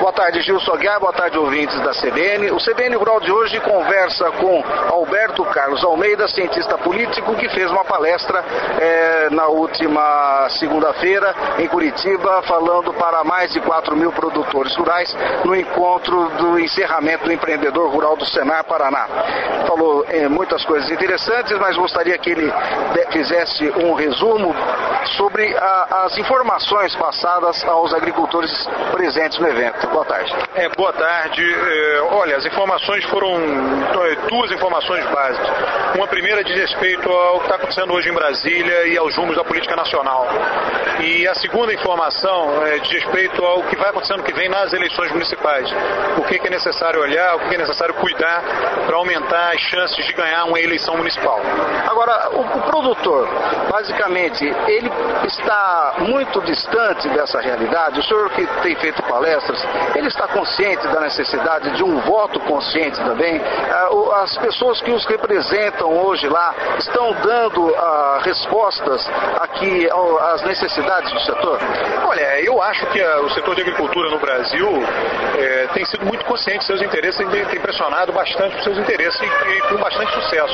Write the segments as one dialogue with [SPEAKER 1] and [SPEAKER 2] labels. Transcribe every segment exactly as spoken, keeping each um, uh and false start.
[SPEAKER 1] Boa tarde, Gilson Aguiar, boa tarde, ouvintes da C B N. O C B N Rural de hoje conversa com Alberto Carlos Almeida, cientista político, que fez uma palestra eh, na última segunda-feira em Curitiba, falando para mais de quatro mil produtores rurais no encontro do encerramento do Empreendedor Rural do Senar Paraná. Falou eh, muitas coisas interessantes, mas gostaria que ele fizesse um resumo sobre a, as informações passadas aos agricultores presentes no evento. Boa tarde.
[SPEAKER 2] É, boa tarde. É, olha, as informações foram duas informações básicas. Uma primeira diz respeito ao que está acontecendo hoje em Brasília e aos rumos da política nacional. E a segunda informação é, diz respeito ao que vai acontecendo que vem nas eleições municipais. O que, que é necessário olhar, o que, que é necessário cuidar para aumentar as chances de ganhar uma eleição municipal.
[SPEAKER 1] Agora, o, o produtor, basicamente, ele está muito distante dessa realidade. O senhor que tem feito palestras, ele está consciente da necessidade de um voto consciente também. As pessoas que os representam hoje lá estão dando ah, respostas aqui às necessidades do setor?
[SPEAKER 2] Olha, eu acho que a, o setor de agricultura no Brasil é, tem sido muito consciente de seus interesses e tem pressionado bastante os seus interesses e, e com bastante sucesso.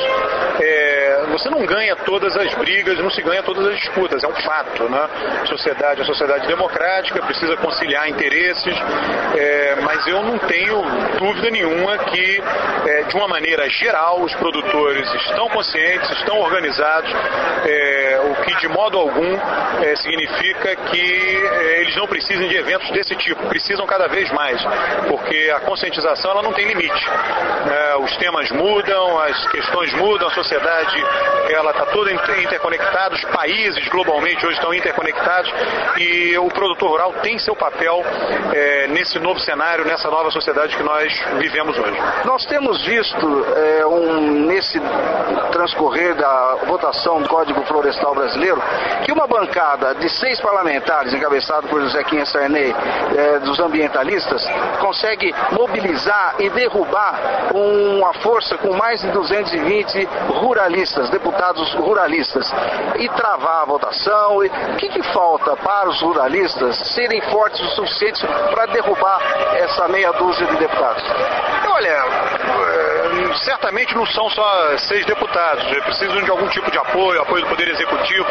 [SPEAKER 2] É, você não ganha todas as brigas, não se ganha todas as disputas, é um fato, né? A sociedade é uma sociedade democrática, precisa conciliar interesses, é, mas eu não tenho dúvida nenhuma que, é, de uma maneira geral, os produtores estão conscientes, estão organizados, é, o que de modo algum é, significa que é, eles não precisam de eventos desse tipo, precisam cada vez mais, porque a conscientização ela não tem limite. É, os temas mudam, as questões mudam, a sociedade ela está toda interconectada, os países globalmente hoje estão interconectados e o produtor rural tem seu papel é, nesse novo cenário, nessa nova sociedade que nós vivemos hoje.
[SPEAKER 1] Nós temos visto é, um, nesse transcorrer da votação do Código Florestal Brasileiro que uma bancada de seis parlamentares, encabeçada por Josequinha Sarney, é, dos ambientalistas, consegue mobilizar e derrubar uma força com mais de duzentos e vinte ruralistas, deputados ruralistas, e travar a votação. O que, que falta para os ruralistas serem fortes o suficiente para derrubar essa meia dúzia de deputados?
[SPEAKER 2] Olha, certamente não são só seis deputados, precisam de algum tipo de apoio, apoio do Poder Executivo.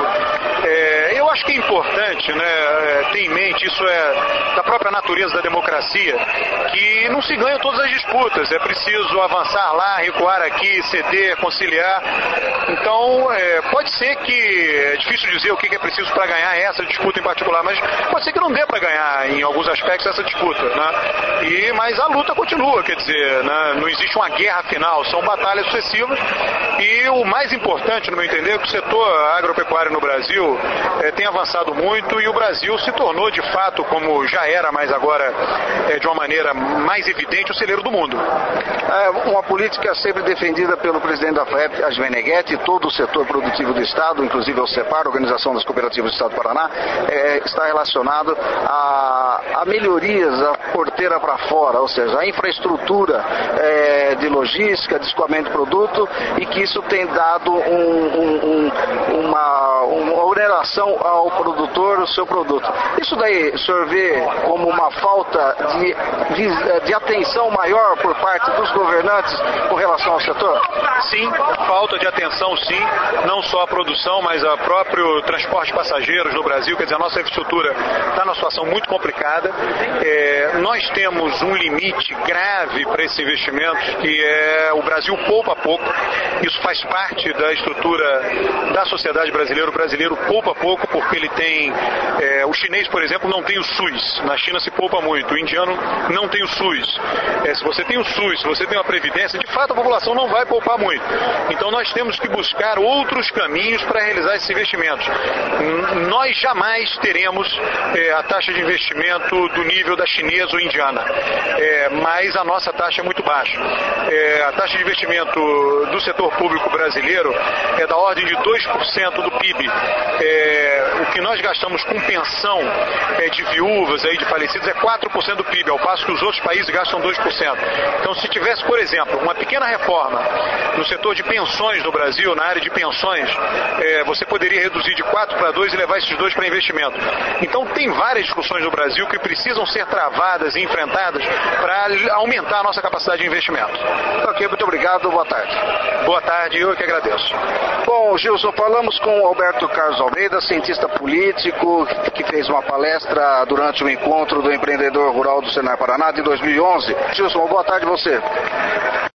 [SPEAKER 2] É, eu acho que é importante, né, ter em mente, isso é da própria natureza da democracia, que não se ganham todas as disputas, é preciso avançar lá, recuar aqui, ceder, conciliar. Então, é, pode ser que, é difícil dizer o que é preciso para ganhar essa disputa em particular, mas pode ser que não dê para ganhar em alguns aspectos essa disputa, né? E, mas a luta continua, quer dizer, né, não existe uma guerra final, são batalhas sucessivas e o mais importante, no meu entender, é que o setor agropecuário no Brasil é, tem avançado muito e o Brasil se tornou de fato, como já era, mas agora é, de uma maneira mais evidente, o celeiro do mundo.
[SPEAKER 1] É uma política sempre defendida pelo presidente da F A E P, Asmir Neguete, e todo o setor produtivo do Estado, inclusive o CEPAR, Organização das Cooperativas do Estado do Paraná, é, está relacionado a, a melhorias, a porteira para fora, ou seja, a infraestrutura é, de logística, de escoamento de produto, e que isso tem dado um, um, um, uma, uma oneração ao produtor, o seu produto. Isso daí o senhor vê como uma falta de, de, de atenção maior por parte dos governantes com relação ao setor?
[SPEAKER 2] Sim, falta de atenção sim, não só a produção, mas o próprio transporte de passageiros no Brasil, quer dizer, a nossa infraestrutura está numa situação muito complicada. É, nós temos um limite grave para esses investimentos, que é o Brasil poupa pouco, isso faz parte da estrutura da sociedade brasileira, o brasileiro poupa pouco porque ele tem, é, o chinês, por exemplo, não tem o SUS, na China se poupa muito, o indiano não tem o SUS. É, se você tem o SUS, se você tem uma previdência, de fato a população não vai poupar muito. Então nós temos que buscar outros caminhos para realizar esses investimentos. Nós jamais teremos é, a taxa de investimento do nível da chinesa ou indiana, é, mas a nossa taxa é muito baixa. É, a taxa de investimento do setor público brasileiro é da ordem de dois por cento do P I B. É, o que nós gastamos com pensão é, de viúvas, aí, de falecidos, é quatro por cento do P I B, ao passo que os outros países gastam dois por cento. Então, se tivesse, por exemplo, uma pequena reforma no setor de pensões no Brasil, na área de pensões, é, você poderia reduzir de quatro para dois e levar esses dois para investimento. Então, tem várias discussões no Brasil que precisam ser travadas e enfrentadas para aumentar a nossa capacidade de investimento.
[SPEAKER 1] Ok, muito obrigado, boa tarde.
[SPEAKER 2] Boa tarde, eu que agradeço.
[SPEAKER 1] Bom, Gilson, falamos com o Alberto Carlos Almeida, cientista político, que fez uma palestra durante o encontro do empreendedor rural do Senai Paraná de dois mil e onze. Gilson, boa tarde a você.